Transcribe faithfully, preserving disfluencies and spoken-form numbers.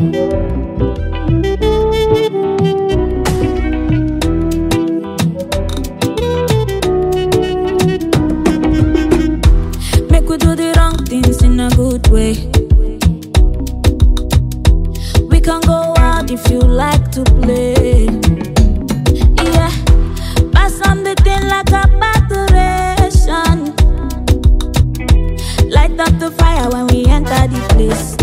Make we do the wrong things in a good way. We can go out if you like to play. Yeah, pass on the thing like a battration. Light up the fire when we enter the place.